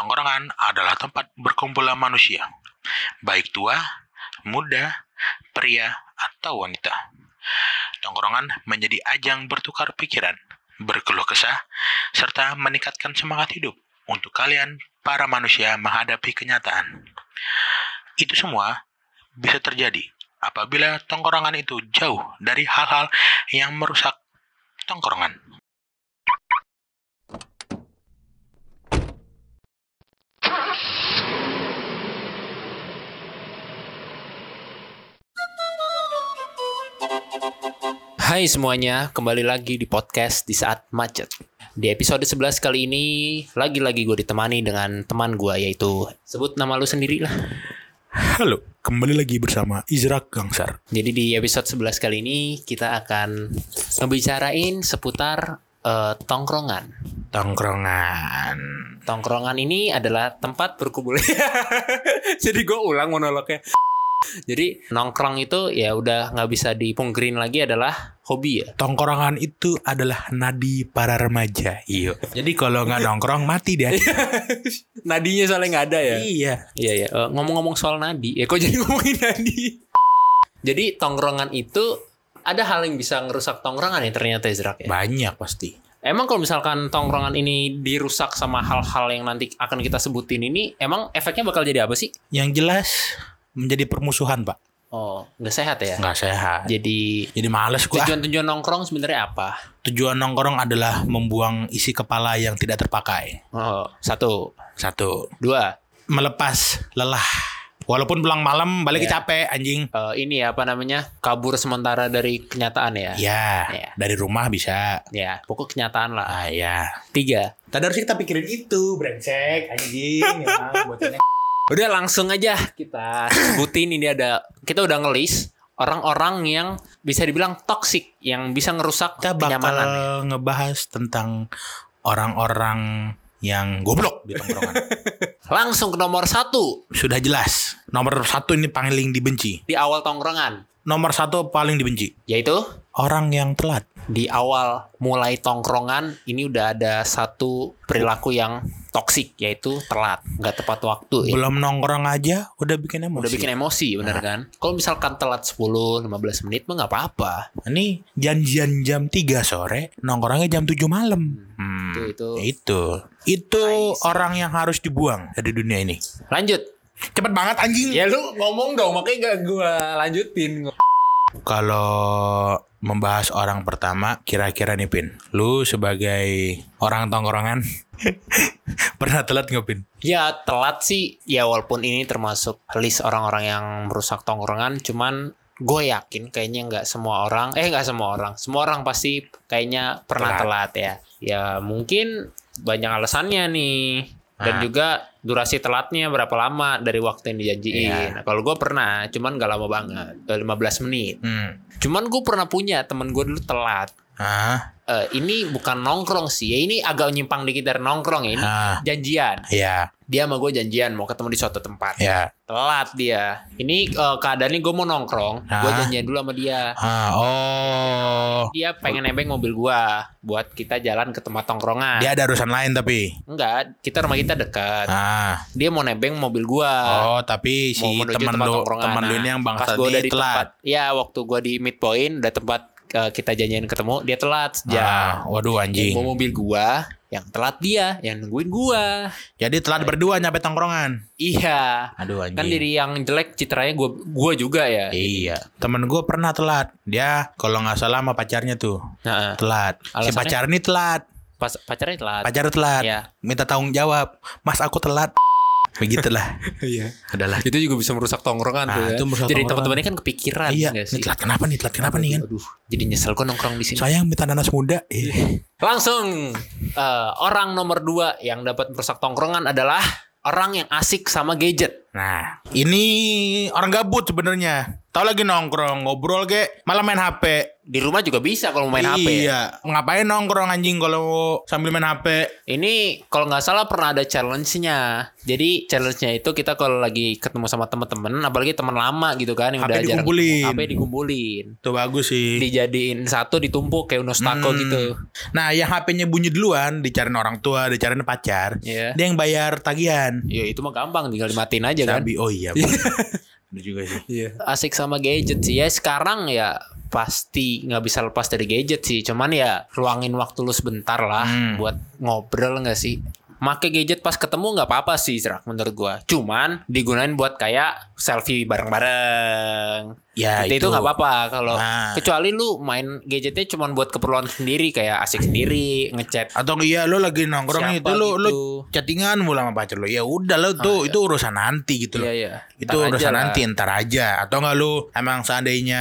Tongkrongan adalah tempat berkumpulnya manusia, baik tua, muda, pria, atau wanita. Tongkrongan menjadi ajang bertukar pikiran, berkeluh kesah, serta meningkatkan semangat hidup untuk kalian para manusia menghadapi kenyataan. Itu semua bisa terjadi apabila tongkrongan itu jauh dari hal-hal yang merusak tongkrongan. Hai semuanya, kembali lagi di podcast di saat macet. Di episode 11 kali ini, lagi-lagi gue ditemani dengan teman gue, yaitu sebut nama lu sendiri lah. Halo, kembali lagi bersama Izrak Gangsar. Jadi di episode 11 kali ini, kita akan ngebicarain seputar tongkrongan. Tongkrongan ini adalah tempat berkumpul. Jadi gue ulang monolognya. Jadi nongkrong itu ya udah nggak bisa dipungkirin lagi adalah hobi ya. Tongkrongan itu adalah nadi para remaja. Iya. Jadi kalau nggak nongkrong mati dia. Nadinya soalnya nggak ada ya. Iya. Ngomong-ngomong soal nadi, ya kok jadi ngomongin nadi. Jadi tongkrongan itu ada hal yang bisa ngerusak tongkrongan ya ternyata Izrak ya. Banyak pasti. Emang kalau misalkan tongkrongan ini dirusak sama hal-hal yang nanti akan kita sebutin ini, emang efeknya bakal jadi apa sih? Yang jelas menjadi permusuhan, Pak. Oh, nggak sehat ya? Nggak sehat. Jadi males gua. Tujuan nongkrong sebenarnya apa? Tujuan nongkrong adalah membuang isi kepala yang tidak terpakai. Oh, satu. 2. Melepas Lelah. Walaupun pulang malam balik capek anjing. Ini apa namanya? Kabur sementara dari kenyataan ya? Ya. Dari rumah bisa. Ya, pokok kenyataan lah. Ya. 3. Tadi harusnya kita pikirin itu, brengsek anjing. Buatnya. Udah langsung aja kita sebutin ini kita udah ngelis orang-orang yang bisa dibilang toksik yang bisa ngerusak kita kenyamanan. Bakal ngebahas tentang orang-orang yang goblok di tongkrongan. Langsung ke nomor 1. Sudah jelas. Nomor 1 ini paling dibenci. Di awal tongkrongan. Nomor 1 paling dibenci. Yaitu orang yang telat. Di awal mulai tongkrongan ini udah ada satu perilaku yang toksik, yaitu telat, nggak tepat waktu. Belum nongkrong aja udah bikin emosi. Bener kan? Kalau misalkan telat 10-15 menit mah nggak apa-apa. Ini janjian jam 3 sore, nongkrongnya jam 7 malam. Itu orang yang harus dibuang dari dunia ini. Lanjut. Cepet banget anjing. Ya lu ngomong dong, makanya gak gue lanjutin. Kalau membahas orang pertama, kira-kira nih Pin, lu sebagai orang tongkrongan pernah telat nggak Pin? Ya telat sih, ya walaupun ini termasuk list orang-orang yang merusak tongkrongan, cuman gue yakin kayaknya semua orang pasti kayaknya pernah telat ya. Ya mungkin banyak alasannya nih. Dan juga durasi telatnya berapa lama dari waktu yang dijanjiin. Nah, kalau gue pernah, cuman gak lama banget, 15 menit. Cuman gue pernah punya temen gue dulu telat. Ini bukan nongkrong sih, ya ini agak nyimpang dikit dari nongkrong ya. Ini janjian. Dia sama gue janjian mau ketemu di suatu tempat. Telat dia. Ini keadaannya gue mau nongkrong, gue janjian dulu sama dia. Dia pengen nebeng mobil gue buat kita jalan ke tempat tongkrongan. Dia ada urusan lain tapi? Enggak, rumah kita dekat. Dia mau nebeng mobil gue. Tapi si teman lu ini yang bangsa ini telat. Ya, waktu gue di midpoint udah tempat kita janjian ketemu, dia telat sejam. Waduh anjing. Mau mobil gua, yang telat dia, yang nungguin gua. Jadi telat berdua nyampe tongkrongan. Iya. Aduh anjing. Kan diri yang jelek citranya gua juga ya. Iya. Temen gua pernah telat. Dia kalau nggak salah sama pacarnya tuh telat. Si pacar ini telat. Pacarnya telat. Pacarnya telat. Ya. Minta tanggung jawab. Mas aku telat. Begitulah. Iya. Adalah. Itu juga bisa merusak tongkrongan tuh ya. Jadi teman-temannya kan kepikiran. Iya. Ini telat kenapa nih kan? Aduh. Jadi nyesel kok nongkrong di sini. Sayang minta nanas muda. Langsung orang nomor 2 yang dapat merusak tongkrongan adalah orang yang asik sama gadget. Nah, ini orang gabut sebenarnya. Tahu lagi nongkrong, ngobrol ke, malah main HP. Di rumah juga bisa kalau main HP. Iya, ngapain nongkrong anjing kalau sambil main HP? Ini kalau nggak salah pernah ada challenge-nya. Jadi challenge-nya itu kita kalau lagi ketemu sama teman-teman, apalagi teman lama gitu kan yang HP udah jarang dikumpulin. HP dikumpulin. Itu bagus sih. Dijadiin satu ditumpuk kayak Unos Taco gitu. Nah, yang HP-nya bunyi duluan, dicariin orang tua, dicariin pacar. Iya. Dia yang bayar tagihan. Ya itu mah gampang, tinggal dimatiin aja kan. Oh iya. Bener juga sih. Iya. Asik sama gadget sih ya sekarang ya pasti nggak bisa lepas dari gadget sih. Cuman ya luangin waktu lu sebentar lah buat ngobrol nggak sih. Make gadget pas ketemu nggak apa-apa sih Zrak menurut gua. Cuman digunain buat kayak selfie bareng-bareng. Ya itu nggak apa-apa kalau Nah. kecuali lu main gadgetnya cuman buat keperluan sendiri kayak asik sendiri ngechat. Atau iya lu lagi nongkrong Siapa itu lu gitu? chattingan mulu sama pacar lu. Ya udah lu tuh itu urusan nanti gitu loh. Iya iya. Itu Ntar urusan aja lah. nanti ntar aja. Atau enggak lu emang seandainya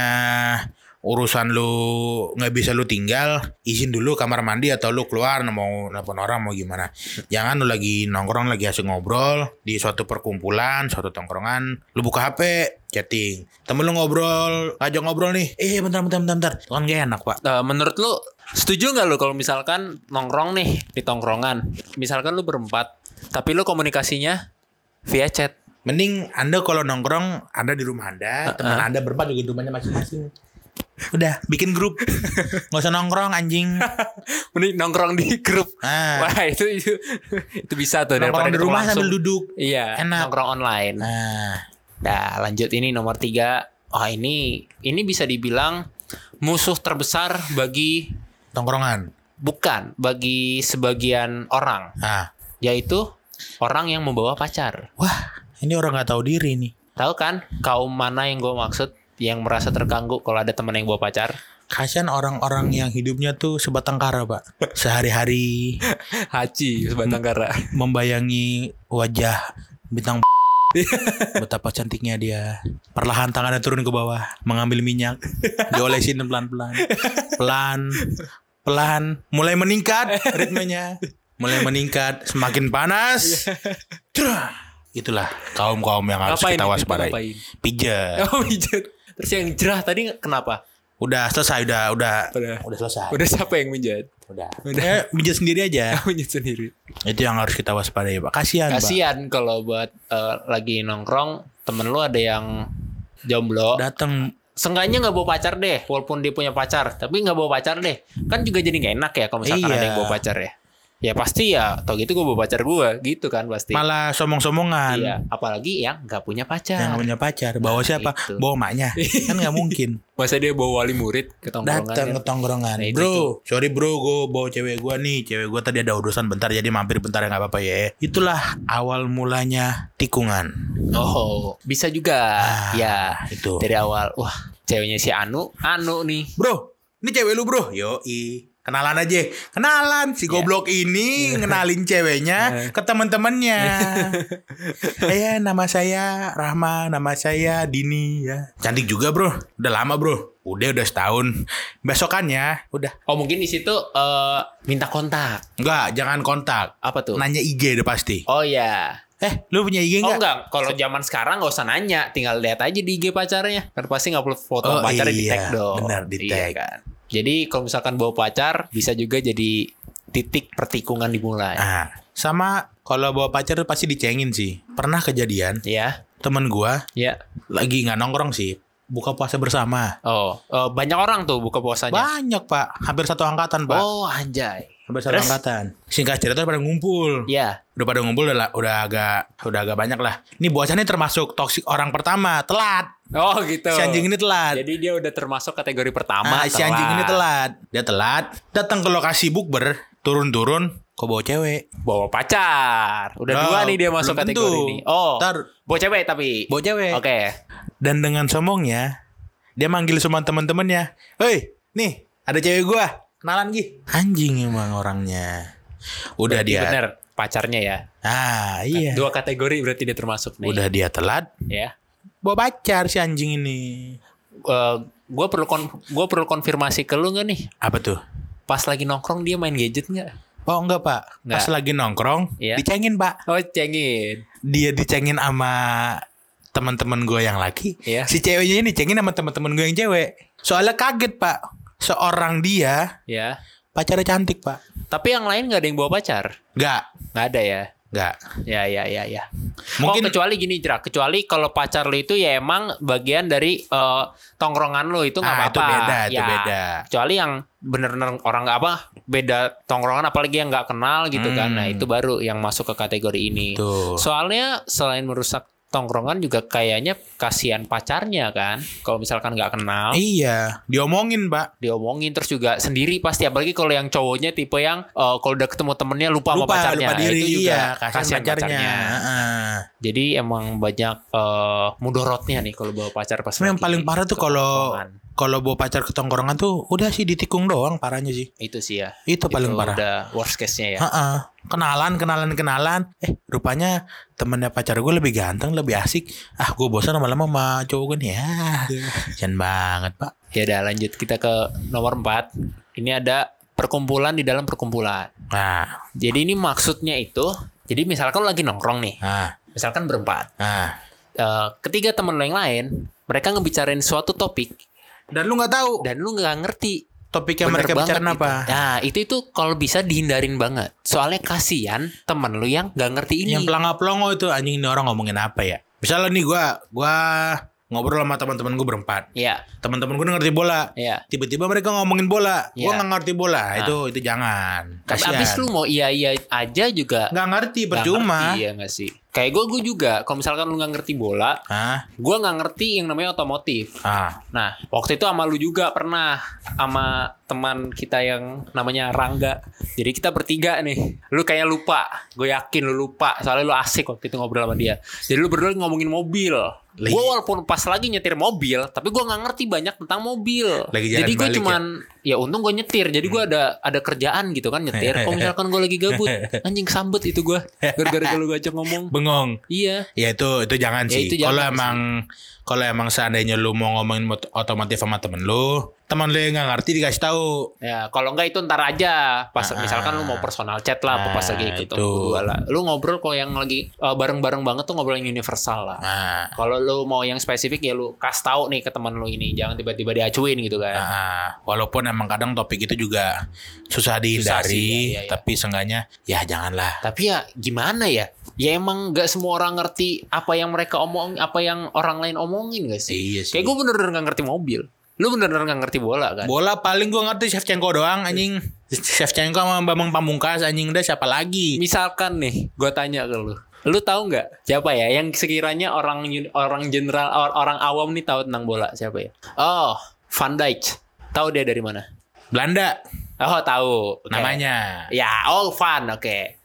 urusan lu nggak bisa lu tinggal, izin dulu kamar mandi atau lu keluar mau nelfon orang mau gimana. Jangan lu lagi nongkrong lagi asik ngobrol di suatu perkumpulan, suatu tongkrongan, lu buka HP, chatting. Temen lu ngobrol, ngajak ngobrol nih. Bentar. Kan gak enak, Pak. Menurut lu setuju nggak lu kalau misalkan nongkrong nih di tongkrongan, misalkan lu berempat, tapi lu komunikasinya via chat. Mending Anda kalau nongkrong Anda di rumah Anda, teman Anda berempat juga di rumahnya masing-masing. Udah, bikin grup. Nggak usah nongkrong anjing. Mending nongkrong di grup. Nah. Wah itu bisa tuh Nongkrong di ketemu rumah langsung. sambil duduk. Iya, Enak. nongkrong online. Nah, Nah, lanjut ini nomor 3. Oh ini bisa dibilang musuh terbesar bagi tongkrongan. bagi sebagian orang, Nah, yaitu orang yang membawa pacar. wah, ini orang nggak tahu diri nih. Tahu kan kaum mana yang gue maksud? Yang merasa terganggu kalau ada teman yang bawa pacar. Kasian orang-orang yang hidupnya tuh sebatang kara, Pak. Sehari-hari Haji sebatang kara. membayangi wajah bintang betapa cantiknya dia. Perlahan tangannya turun ke bawah, mengambil minyak, diolesin pelan-pelan. Pelan, mulai meningkat ritmenya. Mulai meningkat, semakin panas. Cerah. Itulah kaum-kaum yang harus Ngapain kita itu? waspadai. Ngapain? Pijat. Oh pijat. Terus yang jerah tadi kenapa? Udah selesai, udah selesai. Udah siapa yang mijat? Udah. Pijat sendiri aja. Mijat sendiri. Itu yang harus kita waspadai, Pak. Kasihan, Pak. Kasian kalau buat lagi nongkrong temen lu ada yang jomblo. Datang. Seenggaknya nggak bawa pacar deh, walaupun dia punya pacar, tapi nggak bawa pacar deh. Kan juga jadi nggak enak ya kalau misalkan Iya. ada yang bawa pacar ya. Ya pasti ya, tau gitu gue bawa pacar gue, gitu kan pasti. Malah somong-somongan. Iya, apalagi yang nggak punya pacar. Yang punya pacar. Bawa siapa? itu. Bawa maknya. Kan nggak mungkin. Masa dia bawa wali murid ke tongkrongan? Datang ke tongkrongan. Nah, itu Bro, sorry bro, gue bawa cewek gue nih. Cewek gue tadi ada urusan bentar, jadi mampir bentar ya nggak apa-apa ya. Itulah awal mulanya tikungan. Oh, bisa juga. Ya, itu. dari awal. Wah, ceweknya si Anu nih. Bro, ini cewek lu bro. Yoi. Kenalan aja. Kenalan. Si goblok ini ngenalin ceweknya ke teman-temannya. Nama saya Rahma, nama saya Dini ya. Cantik juga bro. Udah lama bro. Udah setahun. Besokannya udah. Oh, mungkin di situ minta kontak. Enggak, jangan kontak. Apa tuh? Nanya IG udah pasti. Oh ya. Lu punya IG Oh enggak? enggak, kalau zaman sekarang nggak usah nanya, tinggal lihat aja di IG pacarnya. Kan pasti ngupload foto Oh, pacarnya di iya, tag dong. benar, di Iya tag. kan. Jadi kalau misalkan bawa pacar bisa juga jadi titik pertikungan dimulai. Nah, sama kalau bawa pacar pasti dicengin sih. Pernah kejadian Ya, temen gua ya. lagi nggak nongkrong sih, buka puasa bersama. Oh, banyak orang tuh buka puasanya. Banyak pak, hampir satu angkatan pak. Oh, anjay. Hampir satu Terus? angkatan. Singkat cerita pada ngumpul. Ya. Udah pada ngumpul udah agak banyak lah. Ini bosnya termasuk toksik orang pertama, telat. Oh, gitu. Si anjing ini telat. Jadi dia udah termasuk kategori pertama. Si anjing ini telat. Dia telat, datang ke lokasi bukber, turun-turun, kok bawa cewek. Bawa pacar. Udah Nah, dua nih dia masuk belum kategori tentu. ini. Oh. Ntar Bawa cewek tapi. bawa cewek. Oke. Dan dengan sombongnya, dia manggil semua teman-temannya. Hei, nih ada cewek gua. Kenalan Gi. Anjing emang orangnya. Udah Berarti dia. bener pacarnya ya. Iya. Dua kategori berarti dia termasuk nih. Udah dia telat, Ya. bawa pacar si anjing ini. Gue perlu konfirmasi ke lu nggak nih? Apa tuh? Pas lagi nongkrong dia main gadget nggak? Oh enggak pak. Pas Nggak. lagi nongkrong, Iya. dicengin pak. Oh, cengin. Dia dicengin sama teman-teman gue yang laki, Iya. si ceweknya ini cengin sama teman-teman gue yang cewek. Soalnya kaget Pak, seorang dia Ya. pacarnya cantik Pak. Tapi yang lain nggak ada yang bawa pacar? Nggak ada ya? Nggak. Ya. Mungkin kecuali gini, Jrak. Kecuali kalau pacar lu itu ya emang bagian dari tongkrongan lu itu nggak itu apa-apa. beda, itu Ya. beda. Kecuali yang bener-bener orang nggak apa, beda tongkrongan, apalagi yang nggak kenal gitu kan. Nah itu baru yang masuk ke kategori ini. Tuh. Soalnya selain merusak tongkrongan juga kayaknya kasihan pacarnya kan. Kalau misalkan nggak kenal. Iya, diomongin Pak. Diomongin terus juga sendiri pasti, apalagi kalau yang cowoknya tipe yang kalau udah ketemu temennya lupa sama pacarnya, lupa diri, itu juga iya, kasihan pacarnya. jadi emang banyak mudorotnya nih kalau bawa pacar pas Yang lagi paling parah tuh ke kalau tongkrongan. bawa pacar ke tongkrongan tuh udah sih ditikung doang parahnya sih. Itu sih ya, Itu paling parah. udah worst case-nya ya. Kenalan. Rupanya temennya pacar gue lebih ganteng, lebih asik. Gue bosan lama-lama sama cowok gue nih. Jangan banget Pak. Ya udah lanjut kita ke nomor 4. Ini ada perkumpulan di dalam perkumpulan. Nah, Jadi ini maksudnya itu, jadi misalkan lo lagi nongkrong nih, misalkan berempat. Ketiga temen lo yang lain, mereka ngebicarain suatu topik dan lu nggak tahu dan lu nggak ngerti topik yang bener mereka banget bicarain apa. itu. Nah itu kalau bisa dihindarin banget. Soalnya kasihan temen lu yang nggak ngerti ini. Yang pelongo-pelongo itu anjing, ini orang ngomongin apa ya? Misalnya nih gua ngobrol sama teman-teman gue berempat. Iya. Teman-teman gue ngerti bola. Iya. Tiba-tiba mereka ngomongin bola. Iya. Gue nggak ngerti bola. Itu jangan. Tapi Kasihan. abis lu mau iya aja juga nggak ngerti, nggak percuma. ngerti, ya nggak sih. Kayak gue juga. Kalau misalkan lu nggak ngerti bola, gue nggak ngerti yang namanya otomotif. Nah waktu itu sama lu juga pernah sama teman kita yang namanya Rangga. Jadi kita bertiga nih. Lu kayak lupa. Gue yakin lu lupa. Soalnya lu asik waktu itu ngobrol sama dia. Jadi lu berdua ngomongin mobil. Gue walaupun pas lagi nyetir mobil, tapi gue nggak ngerti banyak tentang mobil. Jadi gue cuman ya untung gue nyetir. Jadi gue ada kerjaan gitu kan nyetir. Kalau misalkan gue lagi gabut, anjing sambet itu gue. Gara-gara lu ngajak ngomong. Bengong. Iya. Ya itu jangan Ya, sih. itu jangan Kalau emang seandainya lu mau ngomongin otomotif sama temen lu yang nggak ngerti dikasih tahu. Ya, kalau enggak itu ntar aja. Pas misalkan lu mau personal chat lah, pas lagi itu. berdua lah. Lu ngobrol kalau yang lagi bareng-bareng banget tuh ngobrol yang universal lah. Kalau lu mau yang spesifik ya lu kasih tahu nih ke teman lu ini, jangan tiba-tiba diacuin gitu kan. Walaupun emang kadang topik itu juga susah dihindari, iya. tapi seenggaknya ya janganlah. Tapi ya gimana ya? Ya emang nggak semua orang ngerti apa yang mereka omong, apa yang orang lain omongin gak sih? Iya sih. Kayak gue bener-bener nggak ngerti mobil. Lu bener-bener nggak ngerti bola kan? Bola paling gue ngerti Shevchenko doang anjing. Shevchenko sama Bambang Pamungkas anjing, udah siapa lagi? Misalkan nih, gue tanya ke lu tahu nggak siapa ya yang sekiranya orang general, orang awam nih tahu tentang bola, siapa ya? Oh, Van Dijk. Tahu dia dari mana? Belanda Oh, tahu. Okay. namanya. Ya, Van, oke.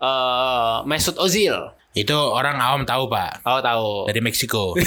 Mesut Ozil. Itu orang awam tahu Pak. Oh, tahu. Dari Meksiko.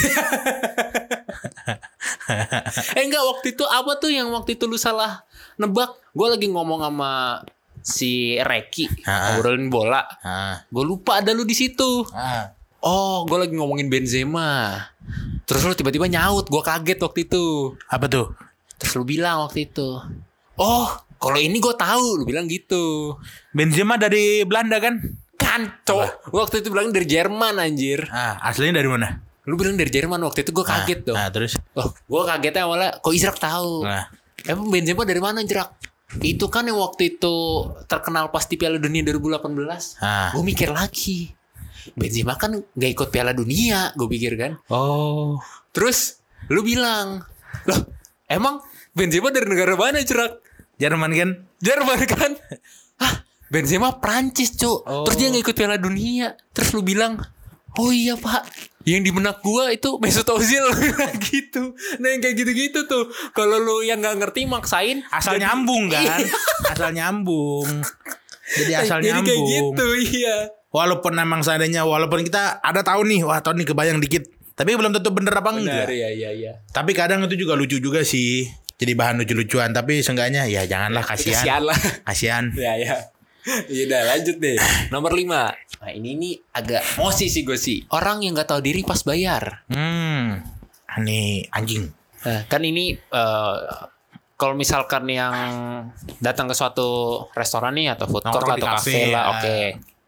Enggak, waktu itu apa tuh yang waktu itu lu salah nebak? Gue lagi ngomong sama si Reki ngobrolin bola. Gue lupa ada lu di situ. Oh, gue lagi ngomongin Benzema. Terus lu tiba-tiba nyaut, gue kaget waktu itu. Apa tuh? Terus lu bilang waktu itu, oh, kalau ini gue tahu, lu bilang gitu. Benzema dari Belanda kan? Kanco. Waktu itu bilang dari Jerman anjir. Aslinya dari mana? Lu bilang dari Jerman waktu itu, gue kaget dong. Terus? Oh, gue kagetnya awalnya, kok Israk tahu? Emang Benzema dari mana, Jerak? Itu kan yang waktu itu terkenal pas di Piala Dunia 2018. Gue mikir lagi, Benzema kan gak ikut Piala Dunia, gue pikir kan. Oh. Terus lu bilang, loh emang Benzema dari negara mana, Jerak? Jerman kan? Jerman kan? Benzema Prancis, Cuk. Terus dia gak ikut Piala Dunia. Terus lu bilang, oh iya Pak, yang di benak gua itu Mesut Ozil. Gitu. Nah yang kayak gitu-gitu tuh, kalau lu yang gak ngerti maksain, Asal nyambung kan? Asal nyambung. Jadi asal nyambung. Jadi kayak gitu, iya. Walaupun emang seandainya, walaupun kita ada tahu nih, tahun nih kebayang dikit, tapi belum tentu bener apa enggak. Benar, iya. Tapi kadang itu juga lucu juga sih. Jadi bahan lucu-lucuan, tapi seenggaknya ya janganlah, kasihan. Kasihan lah. Kasihan. Ya. Iya udah lanjut deh. Nomor 5. Nah ini nih agak emosi sih gue sih. Orang yang gak tahu diri pas bayar. Aneh anjing. Nah, kan ini kalau misalkan yang datang ke suatu restoran nih atau food court Nongkrong di atau kafe, kafe lah, ya. oke.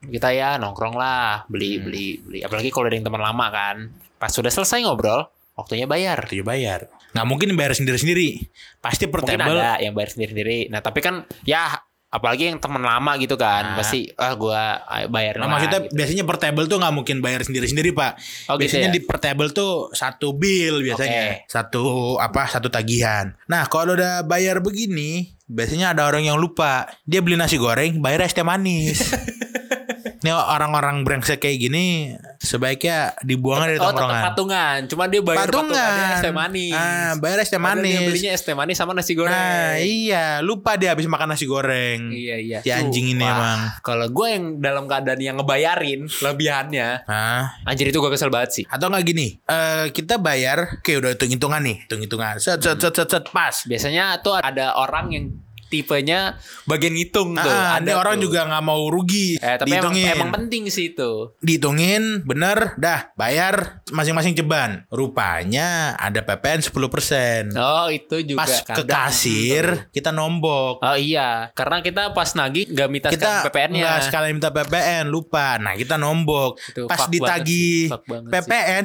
Kita ya nongkrong lah, beli. Apalagi kalau ada yang teman lama kan. Pas sudah selesai ngobrol, waktunya bayar. Tujuh bayar. Nggak mungkin bayar sendiri-sendiri. Pasti per Mungkin table. ada yang bayar sendiri-sendiri. Nah tapi kan ya apalagi yang teman lama gitu kan, pasti gua bayar Nah, lah. maksudnya Gitu. biasanya per table tuh nggak mungkin bayar sendiri-sendiri, Pak. Oh, gitu Biasanya ya? di per table tuh satu bill biasanya. Oke. Satu tagihan. Nah, kalau udah bayar begini, biasanya ada orang yang lupa. Dia beli nasi goreng, bayar es teh manis. Ini orang-orang brengsek kayak gini sebaiknya dibuang dari tetap tongkrongan. patungan. Cuma dia bayar patungannya es teh manis. Bayar es teh Padahal dia manis. belinya es teh manis sama nasi goreng. Nah, iya, lupa dia habis makan nasi goreng. Iya. Si anjing ini Wah, emang. Kalau gue yang dalam keadaan yang ngebayarin lebihannya, Hah? anjir itu gue kesel banget sih. Atau nggak gini, kita bayar, oke udah hitung-hitungan nih, hitung-hitungan, set, pas. Biasanya tuh ada orang yang tipenya bagian ngitung tuh. Ada orang tuh. juga nggak mau rugi, Tapi dihitungin, emang penting sih itu. dihitungin, bener, dah bayar masing-masing ceban. Rupanya ada PPN 10%. Oh itu juga. Pas ke kadang. kasir kita nombok. Oh iya, karena kita pas nagih nggak minta Kita PPN-nya. nggak sekalian minta PPN, lupa. Nah kita nombok. Itu Pas fuck banget ditagih sih, fuck banget PPN,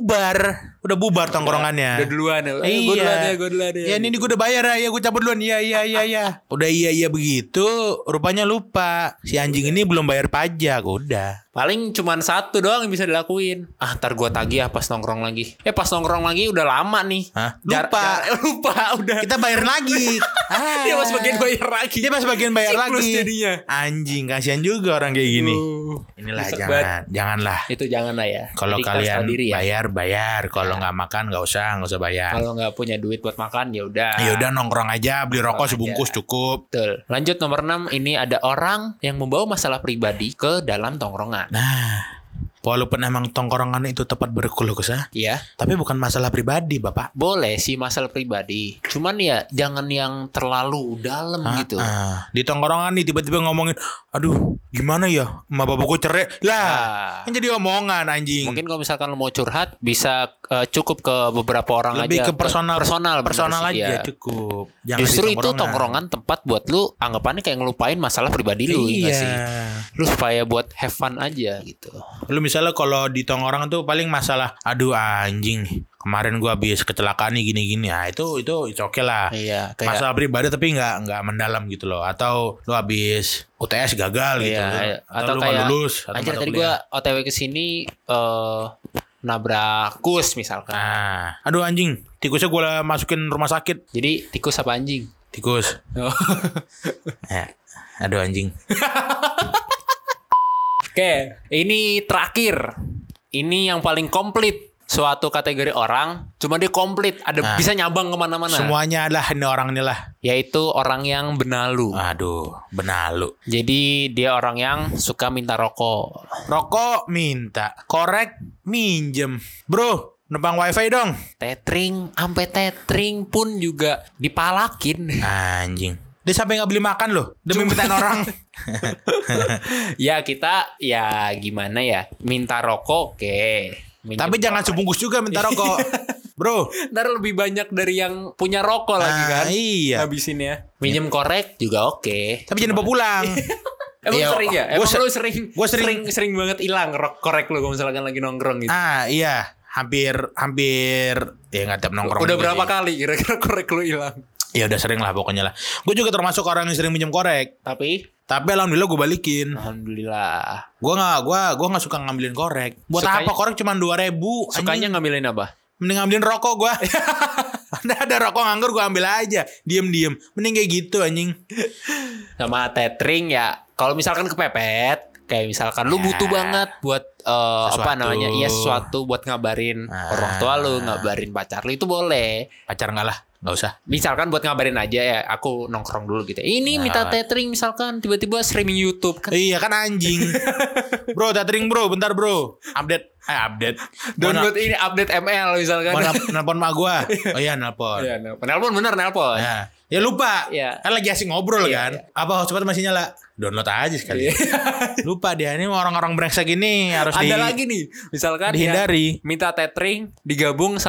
udah bubar tongkrongannya. Udah duluan ya. Iya. Gue duluan ya. Ya ini gue udah bayar ya, gue cabut duluan. Iya. Udah iya begitu, rupanya lupa. Si anjing ini belum bayar pajak, udah. Paling cuman satu doang yang bisa dilakuin. Ntar gue tagih pas nongkrong lagi. Pas nongkrong lagi udah lama nih. Hah? Lupa. Lupa udah. Kita bayar lagi. Dia pas bagian bayar lagi. Dia pas bagian bayar Siklus lagi. jadinya. Anjing, kasihan juga orang kayak gini. Inilah Nyesek banget. janganlah. Itu jangan lah ya. Kalau Jadi kita harus kalian tahu diri ya. bayar. Kalau nggak makan nggak usah bayar. Kalau nggak punya duit buat makan ya udah. Ya udah nongkrong aja, beli rokok Nongkrong sebungkus aja. cukup. Betul. Lanjut nomor 6, ini ada orang yang membawa masalah pribadi ke dalam tongkrongan. Nah, walaupun emang tongkrongan itu tempat berkeluh kesah, Iya. tapi bukan masalah pribadi, Bapak. Boleh sih masalah pribadi. Cuman ya jangan yang terlalu dalam gitu. Di tongkrongan nih tiba-tiba ngomongin, aduh gimana ya, emak bapak gue cerai lah, kan jadi omongan anjing. Mungkin kalau misalkan lo mau curhat bisa cukup ke beberapa orang Lebih aja. ke personal bener sih, aja ya. cukup. Jangan Justru di itu tongkrongan tempat buat lu anggapannya kayak ngelupain masalah pribadi lu ya nggak Iya. sih? Lu supaya buat have fun aja gitu. Lu misalnya kalau di tongkrongan tuh paling masalah, aduh anjing kemarin gua habis kecelakaan nih gini-gini. Nah itu oke lah. Iya, kayak Masalah pribadi tapi nggak mendalam gitu loh. Atau lu habis UTS gagal gitu. iya, Atau lu kayak nggak lulus. Atau anjir mata tadi kuliah. gua OTW ke sini nabrak kus misalkan. Aduh anjing, tikusnya gue masukin rumah sakit. Jadi tikus apa anjing? Tikus. Aduh anjing. Oke, ini terakhir. Ini yang paling komplit suatu kategori orang. Cuma dia komplit, ada bisa nyabang kemana-mana. Semuanya adalah ini orang ini lah. Yaitu orang yang benalu. Aduh, benalu. Jadi dia orang yang suka minta rokok. Rokok minta, korek minjem. Bro, numpang wifi dong. Tethering, sampai tethering pun juga dipalakin. Anjing. Dia sampai nggak beli makan loh demi mintain orang. Ya kita ya gimana ya, minta rokok oke. Minjem Tapi jangan rokok. sebungkus juga minta rokok. Bro. Ntar lebih banyak dari yang punya rokok lagi kan. Iya. Habisin ya. Minjem korek juga oke. Tapi jangan bawa pulang. Emang Iya, sering ya? gua Emang lu sering gua sering- sering banget hilang korek lu kalau misalkan lagi nongkrong gitu. Iya. Hampir ya nggak tiap nongkrong. Udah juga berapa sih. kali kira-kira korek lu hilang? Ya udah sering lah pokoknya lah. Gue juga termasuk orang yang sering minjem korek. Tapi Tapi alhamdulillah gue balikin. alhamdulillah. Gue nggak suka ngambilin korek. Buat Sukanya- apa korek cuma 2.000? Sukanya ngambilin apa? Mending ngambilin rokok gue. ada rokok nganggur gue ambil aja. Diem. Mending kayak gitu anjing. Sama tethering ya. Kalau misalkan kepepet, kayak misalkan lu butuh banget buat apa Sesuatu. namanya? Iya sesuatu buat ngabarin orang tua lu, ngabarin pacar lu itu boleh. Pacar nggak lah, nggak usah. Misalkan buat ngabarin aja ya, aku nongkrong dulu gitu. Ini minta tethering misalkan tiba-tiba streaming YouTube kan. Iya kan anjing. Bro, tethering bro, bentar bro. Update. Download ini update ML misalkan. Mau nelpon mak gue. Oh iya nelpon. Iya, nelpon bener nelpon. Ya lupa. Iya. Kan lagi asik ngobrol Iya, kan. iya. Apa hotspot masih nyala? Download aja sekali. Lupa dia. Ini orang-orang brengsek ini harus Ada lagi nih, misalkan dihindari. yang minta tethering digabung sama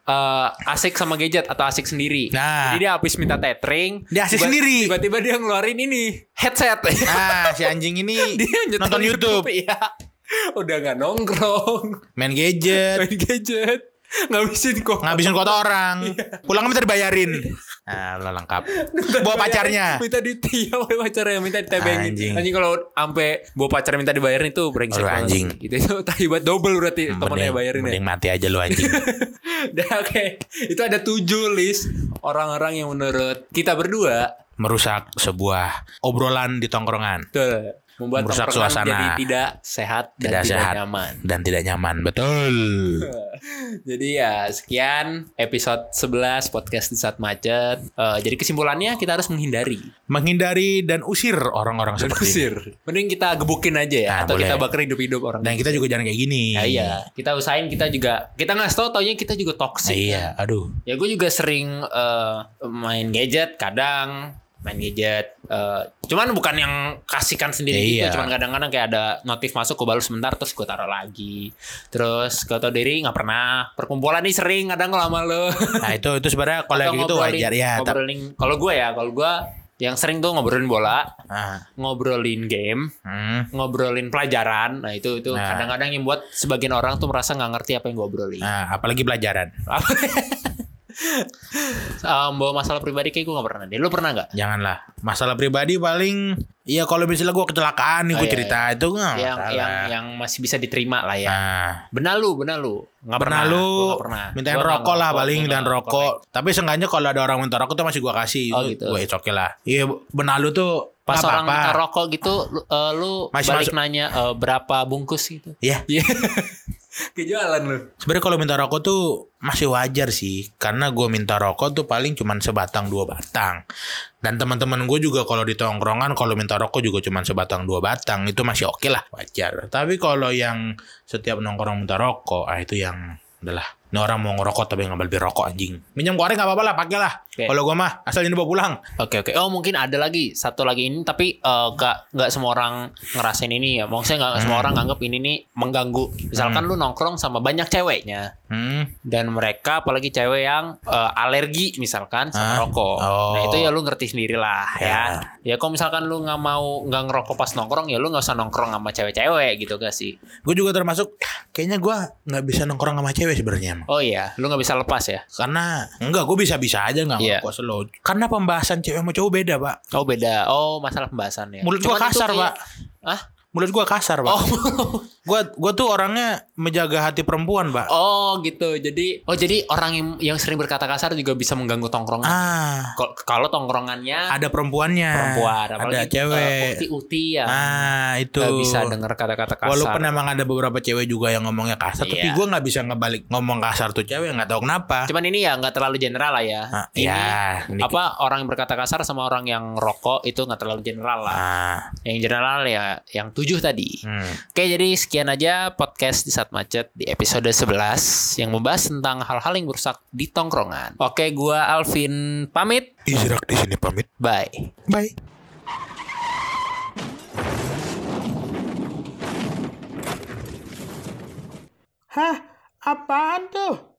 asik sama gadget atau asik sendiri. Nah. Jadi dia habis minta tethering, Dia asik sendiri. Tiba-tiba dia ngeluarin ini headset. Si anjing ini Dia nonton YouTube. Iya. Udah nggak nongkrong, Main gadget. main gadget, ngabisin Ngabisin kota orang. Pulangnya minta dibayarin. Nah, lo lengkap. Bawa pacarnya. Minta iya, pacarnya minta ditebengin. Anjing kalau sampai bawa pacarnya minta dibayarin itu brengsek banget. Anjing. Itu tahibat double berarti temennya bayarin ya. Mending mati aja lo anjing. Oke. Itu ada 7 list orang-orang yang menurut kita berdua Merusak sebuah obrolan di tongkrongan. betul membuat Merusak tongkrongan suasana. jadi tidak sehat dan tidak nyaman. Dan tidak nyaman. Betul. Jadi ya sekian episode 11 podcast di saat macet. Jadi kesimpulannya kita harus Menghindari dan usir orang-orang seperti ini. Mending kita gebukin aja ya, atau boleh. kita bakar hidup-hidup orang. Dan kita juga jangan kayak gini. Ya, iya, kita usahain kita nggak tahu taunya kita juga toxic. Iya, aduh. Ya gue juga sering main gadget kadang. Cuman bukan yang kasihkan sendiri gitu. Cuman kadang-kadang kayak ada notif masuk, gue balas sebentar terus gue taruh lagi. Terus kau tahu diri nggak pernah. Perkumpulan nih sering kadang lama lo. Nah itu sebenarnya kalau kayak gitu wajar ya. Kalau gue yang sering tuh ngobrolin bola, ngobrolin game, ngobrolin pelajaran. Nah itu kadang-kadang yang buat sebagian orang tuh merasa nggak ngerti apa yang gue obrolin. Nah, apalagi pelajaran. Bawa masalah pribadi kayak gue gak pernah deh. Lu pernah gak? Janganlah. Masalah pribadi paling iya kalau misalnya gue kecelakaan nih gue cerita itu nggak yang masih bisa diterima lah ya. Benalu Gak pernah. mintain rokok lah paling dan rokok. Tapi seenggaknya kalau ada orang minta rokok tuh masih gue kasih. Gitu. Gue oke lah. Iya benalu tuh pas apa-apa. Orang minta rokok gitu lu balik nanya berapa bungkus gitu. Iya. Kejualan lu. Sebenarnya kalau minta rokok tuh masih wajar sih, karena gue minta rokok tuh paling cuman sebatang 2 batang. Dan teman-teman gue juga kalau di tongkrongan kalau minta rokok juga cuman sebatang 2 batang, itu masih oke lah, wajar. Tapi kalau yang setiap nongkrong minta rokok, itu yang udahlah. Ini orang mau ngerokok tapi nggak beli rokok anjing. Minjem korek nggak apa-apa lah, pakai lah. Kalau gue mah asal ini bawa pulang. Oke. Oh mungkin ada lagi satu lagi ini, tapi nggak semua orang ngerasain ini ya. Maksudnya nggak semua orang nganggap ini nih mengganggu. Misalkan lu nongkrong sama banyak ceweknya, dan mereka apalagi cewek yang alergi misalkan sama rokok. Nah itu ya lu ngerti sendiri lah ya. Ya kalau misalkan lu nggak ngerokok pas nongkrong, ya lu nggak usah nongkrong sama cewek-cewek gitu gak sih? Gue juga termasuk kayaknya gue nggak bisa nongkrong sama cewek sebenarnya. Oh iya, lu nggak bisa lepas ya? Karena enggak, gue bisa-bisa aja nggak ngerokok slow. Karena pembahasan cewek sama cowok beda, Pak. Oh beda. Oh masalah pembahasannya. Mulut gue kasar, Pak. Mulut gue kasar, Pak. Gue tuh orangnya menjaga hati perempuan, Pak. Oh gitu. Jadi orang yang sering berkata kasar juga bisa mengganggu tongkrongan. Kalau tongkrongannya ada perempuan, ada cewek. Ukti-ukti ya. Itu. Gak bisa dengar kata-kata kasar. Walaupun emang ada beberapa cewek juga yang ngomongnya kasar, tapi gue nggak bisa ngebalik ngomong kasar tuh cewek, nggak tahu kenapa. Cuman ini ya nggak terlalu general lah ya. Ini orang yang berkata kasar sama orang yang rokok itu nggak terlalu general lah. Yang general ya yang 7 tadi. Oke, jadi sekian aja podcast di saat macet di episode 11 yang membahas tentang hal-hal yang merusak di tongkrongan. Oke, gua Alvin pamit. Izrak di sini pamit. Bye. Bye. Hah? Apaan tuh?